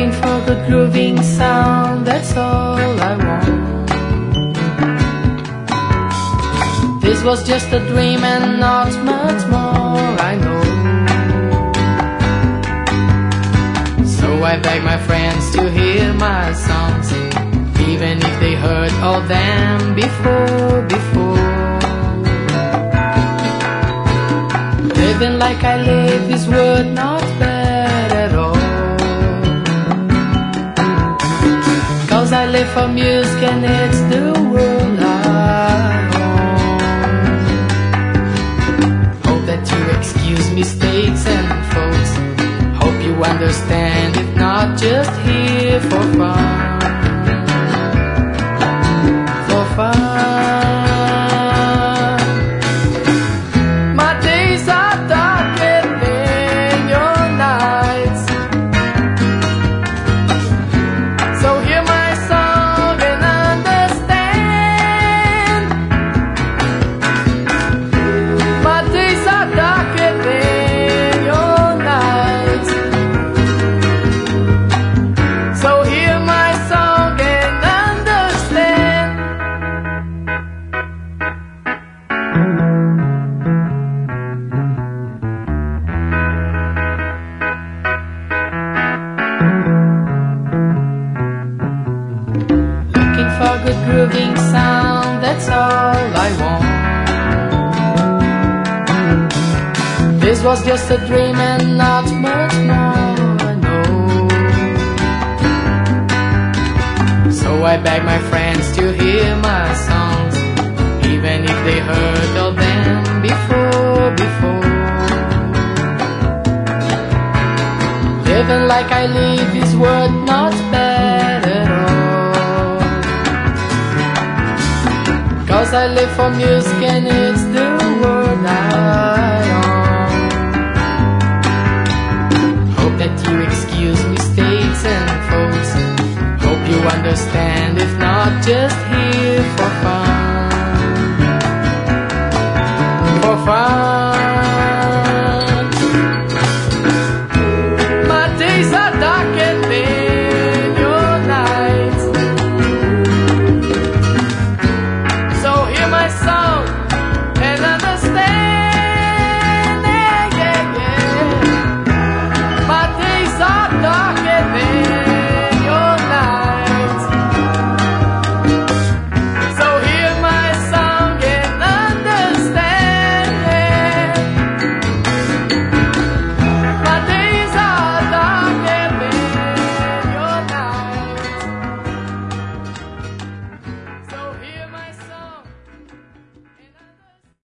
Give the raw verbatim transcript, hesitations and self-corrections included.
Looking for good grooving sound, that's all I want. This was just a dream and not much more, I know. So I beg my friends to hear my songs, even if they heard all them before, before. Living like I live is worth not bad at all. Cause I live for music and it's the world I own. Hope that you excuse mistakes and faults. Hope you understand, if not just here for fun. For fun. For good grooving sound, that's all I want. This was just a dream and not much more, I know. So I beg my friends to hear my songs, even if they heard all them before, before. Living like I live is worth not bad at all. Cause I live for music and it's the word I own. Hope that you excuse mistakes and faults. Hope you understand, if not just here for fun.